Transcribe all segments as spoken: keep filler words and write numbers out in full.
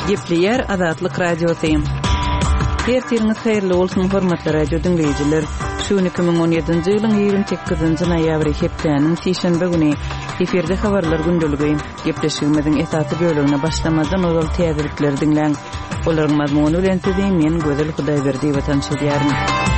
Gepleyer Azatlyk Radiosu. Hertiriňiz haýyrly bolsun hormatly radio dinleýijiler. Şu iki bin on ýedinji ýylyň ýygrimi sekizinji noýabry hepdeniň seşembe güni eferde habarlar gündöligi gepleşigimiziň esasy bölümine başlamadan ozal täzelikleri dinleň. Olaryň mazmuny bilen sizi men Gözel Hudaýberdi watanşy diýerim.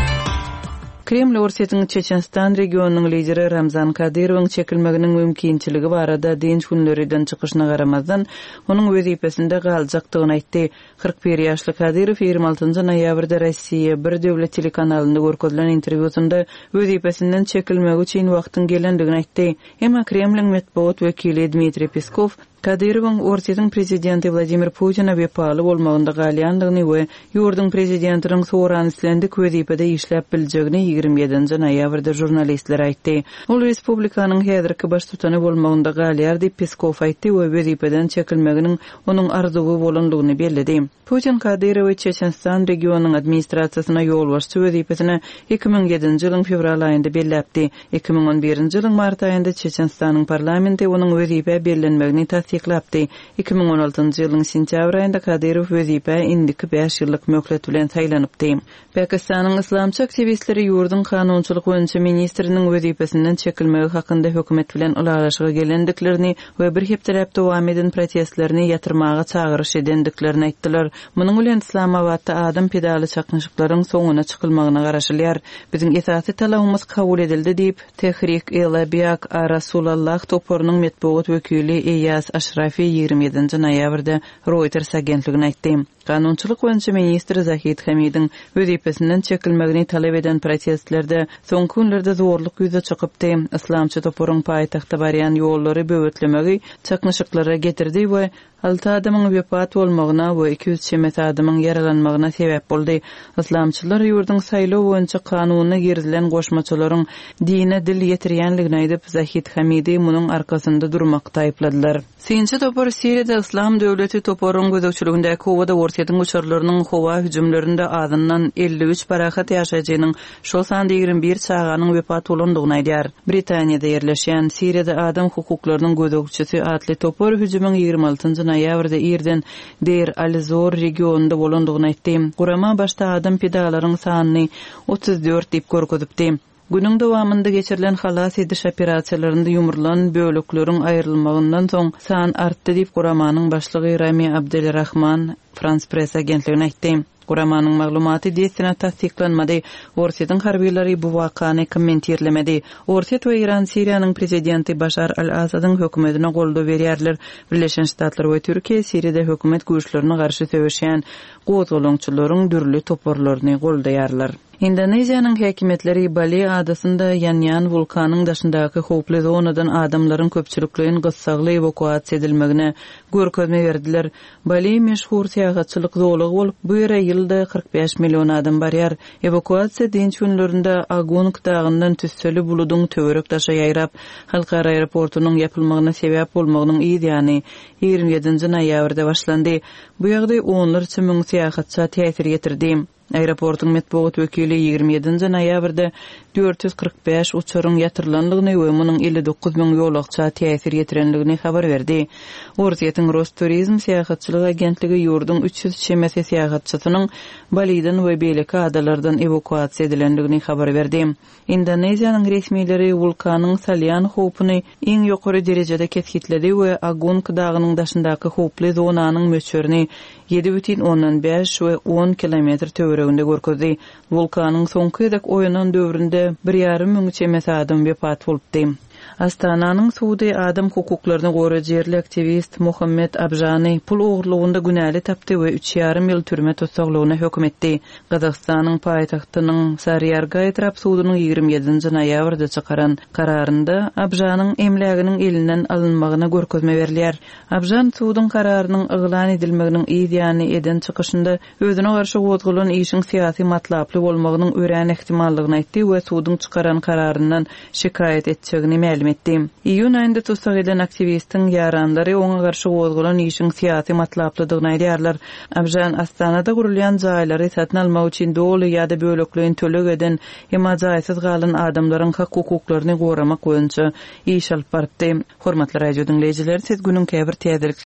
Kreml Orsetiniň Çeçenstan regionunyň lideri Ramzan Kadyrowyň çekilmeginiň mümkinçiligi barada dinç günlerinden çykyşyna garamazdan onuň wezipesinde galjakdygyny aýtdy. kırk bir ýaşly Kadyrow ýygrimi altynjy noýabrda Rossiýa bir döwlet telekanalynda görkezlen interwýusunda wezipesinden çekilmegi üçin wagtyň gelendigini aýtdy. Emma Kremliň medeniýet wekili Dmitri Peskov Kadyrowyň Orsetiniň prezidenti Vladimir Putina bepaly bolmagynda galýandygyny we ýurdun prezidentiniň soran islendik wezipede işläp biljegini ýygrimi ýedinji noýabrda jurnalistlere aýtdy. Ol respublikanyň häzirki baş tutany bolmagynda galýar diýip Peskov aýtdy we wezipeden çekilmeginiň onuň arzuwy bolandygyny bellädi. Putin Kadyrowy Çeçenstan regionunyň administrasiýasyna ýolbaşçy wezipesine iki bin ýedinji ýylyň fevral aýynda belläpdi. iki bin on birinji ýylyň mart aýynda Çeçenstanyň parlamenti onuň wezipe bellenmegini tasdiklapdy. iki bin on altynjy ýylyň sentýabr aýynda Kadyrow wezipe indiki beş ýyllyk möhlet bilen saýlanypdy. Pakistanyň islamçy aktivistleri ýurdun kanunçylyk boýunça ministriniň wezipesinden çekilmegi hakynda hökümet bilen ulalaşyga gelendiklerini we bir hepdelep dowam eden protestlerini ýatyrmaga çagyryş edendiklerini aýtdylar. Munyň bilen Islamabadda adam pedaly çaknyşyklaryň soňuna çykylmagyna garaşylýar. Biziň esasy talabymyz kabul edildi diýip Tehrik-e-Labiak Rasulallah toporunyň medeniýet wekili Eyas Aşrafi ýygrimi ýedinji noýabrda Reuters agentligine aýtdy. Kanunçylyk boýunça ministr Zahid Hamidiň wezipesinden çekilmegini talap eden protestlerde soňky günlerde zorluk ýüze çykypdy. Islamçy toporuň paýtagtda barýan ýollary böwetlemegi çaknyşyklara getirdi we alty adamyň wepat bolmagyna we iki yüz çemet adamyň yaralanmagyna sebäp boldy. Islamçylar ýurdun saýlaw boýunça kanunyna girilen goşmaçylaryň dine dil ýetirýänligini aýdyp Zahid Hamidi munyň arkasynda durmakda aýpladylar. Sinçi topor Siriýede Islam döwleti toporuň gözegçiligindäki howada Orsetiniň uçurlarynyň howa hüjümlerinde azyndan elli üç barahat ýaşaýjynyň şol sanda ýygrimi bir çağanyň wepat bolandygyny aýdýar. Britaniýada ýerleşýän Siriýede adam hukuklarynyň gözegçisi atly topor hüjümüň ýygrimi altynjy noýabrda Irden Deir al-Zor regionunda bolandygyny aýtdy. Gurama başda adam pedalaryň sanyny otuz dört diýip görkezipdi. Günüň dowamında geçirilen halas ediş operasiýalarynda ýumurlan bölekleriň aýrylmagyndan soň san artdy diýip guramanyň başlygy Rami Abdelrahman France Press agentligine aýtdy. Guramanyň maglumaty diýsine tasdiklanmady. Orsetiniň harbiýleri bu wakany kommentirlemedi. Orset we Iran Siriýanyň prezidenti Başar al-Asadyň hökümetine goldaw berýärler. Birleşen Ştatlar we Türkiýe Siriýede hökümet güýçlerine garşy söwüşýän gowzgalaňçylaryň dürli toporlaryny goldaýarlar. Indoneziýanyň häkimetleri Bali adasynda ýanýan vulkanyň daşyndaky howply zonadan adamlaryň köpçülikligiň gyssagly evakuasiýa edilmegine görkezme berdiler. Bali meşhur seýahatçylyk zowlugy bolup, bu ýere ýylda kırk beş million adam barýar. Evakuasiýa dinç günlerinde Agunk dagyndan tüsseli buludyň töwerek daşa ýaýrap, halkara aeroportunyň ýapylmagyna sebäp bolmagynyň ýygyny ýygrimi ýedinji noýabrda başlandy. Bu ýagdaý onlarça müň seýahatçy täsir getirdi. Aeroportuň medeniýet wekili ýygrimi ýedinji noýabrda dört yüz kırk beş uçuryň ýatyrylanlygyny we munyň elli dokuz müň ýolagça täsir ýetirenligini habar berdi. Orsetiniň Rosturizm seýahatçylyk agentligi ýurdun üç yüz çemesi seýahatçysynyň Balidan we beýleki adalardan evakuasiýa edilendigini habar berdi. Indoneziýanyň resmiýetleri vulkanyň salýan howpuny iň ýokary derejede ketkitledi we Agunk dagynyň daşyndaky howply zonanyň möçürini ýedi бүтүn ondan beş we on kilometr töwereginde görkezdi. Vulkanyň soňky ýadak oýanan döwründe bir ýarym müň çemes adam wepat bolupdy. Astananyň suwdy adam hukuklaryny goraýan jerli aktivist Muhammed Abjany pul ogurlugynda günäli tapdy we üç ýarym ýyl türme tutsaklygyna hökm etdi. Gazagstanyň paýtagtynyň Saryarga etrap suwdynyň ýygrimi ýedinji noýabrda çykaran kararynda Abjanyň emläginiň elinden alynmagyna görkezme berilýär. Abjan suwdyň kararynyň yglan edilmeginiň ýygyny eden çykyşynda özüne garşy gozgulan işiň syýasy matlaply bolmagynyň ören ihtimallygyny aýtdy we suwdyň çykaran kararyndan şikayet etjegini ma'lum etdi. İýun aýynda tutsak eden aktivistiň ýaranlary oňa garşy gozgulan işiň syýasy matlaplydygyny aýdýarlar. Abjan Astanada gurulýan jaýlary satyn almak üçin doly ýa-da bölekliň tölek eden hema jaýsyz galan adamlaryň hak hukuklaryny goramak boýunça iş alyp bardy. Hormatly radio dinleýijiler, siz günüň käbir täzelik